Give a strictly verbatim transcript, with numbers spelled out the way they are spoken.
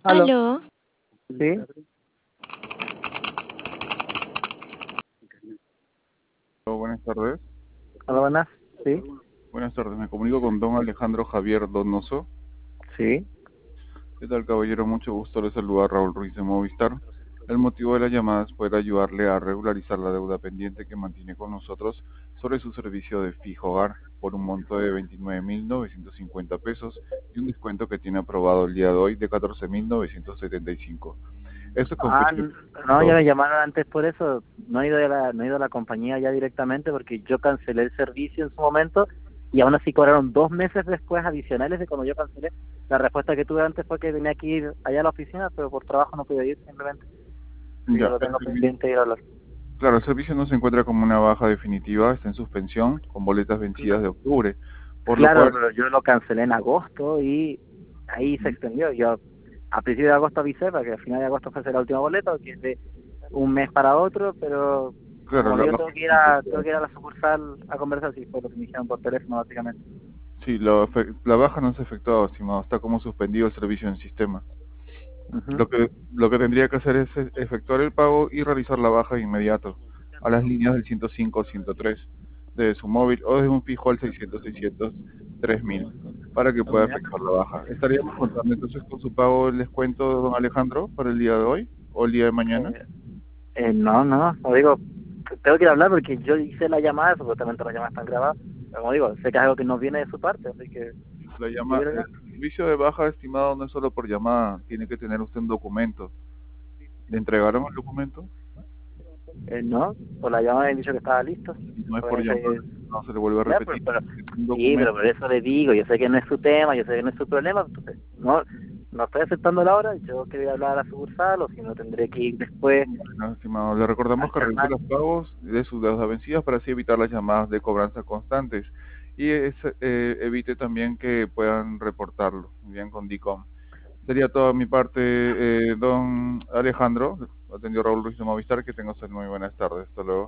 Aló, Aló, sí, Hola, buenas tardes. hola, buenas, sí, Buenas tardes, me comunico con don Alejandro Javier Donoso. sí. ¿Qué tal, caballero? Mucho gusto, le saluda Raúl Ruiz de Movistar. El motivo de la llamada es poder ayudarle a regularizar la deuda pendiente que mantiene con nosotros sobre su servicio de fijo hogar por un monto de veintinueve mil novecientos cincuenta pesos y un descuento que tiene aprobado el día de hoy de catorce mil novecientos setenta y cinco. Esto con Ah, fecha n- no, ya me llamaron antes por eso. No he ido a la, no he ido a la compañía ya directamente porque yo cancelé el servicio en su momento y aún así cobraron dos meses después adicionales de cuando yo cancelé. La respuesta que tuve antes fue que tenía que ir allá a la oficina, pero por trabajo no pude ir simplemente. Así que ya. lo El tengo servi- pendiente de ir a hablar. claro, el servicio no se encuentra como una baja definitiva, está en suspensión con boletas vencidas de octubre, por lo Claro, cual. pero yo lo cancelé en agosto y ahí se extendió. Yo a principios de agosto avisé para que al final de agosto fuese la última boleta, que es de un mes para otro, pero Claro, como la yo baja tengo que ir no se a tengo efectúa. que ir a la sucursal a conversar, sí, fue lo que me dijeron por teléfono básicamente. Sí, lo efe- la baja no se ha efectuado, estimado. Está como suspendido el servicio en sistema. Ujú. Lo que, lo que tendría que hacer es e- efectuar el pago y realizar la baja de inmediato a las líneas del ciento cinco o ciento tres de su móvil o desde un fijo al seiscientos, seiscientos, tres mil para que pueda Ya. efectuar la baja. ¿Estaríamos contando entonces con su pago del descuento, don Alejandro, para el día de hoy o el día de mañana? Eh, eh, no, no, como digo, t- tengo que ir a hablar porque yo hice la llamada, supuestamente las llamadas están grabadas, pero como digo, sé que es algo que no viene de su parte, así que La yo llama, quiero el hablar. servicio de baja, estimado, no es solo por llamada, tiene que tener usted un documento. ¿Le entregaron el documento? Eh, no, por la llamada me han dicho que estaba listo. No es por Pues llamar, ese, no se le vuelve a ya, pero, repetir. pero, Un sí, pero documento, por eso le digo, yo sé que no es su tema, yo sé que no es su problema, entonces no, no estoy aceptando la hora, yo quería hablar a la sucursal o si no tendré que ir después bueno, estimado. Le recordamos al que realice terminal. los pagos de sus deudas vencidas para así evitar las llamadas de cobranza constantes y es, eh, evite también que puedan reportarlo, bien, con DICOM. Sería toda mi parte, eh, don Alejandro. Atendió Raúl Ruiz de Movistar. Que tenga usted muy buenas tardes. Hasta luego.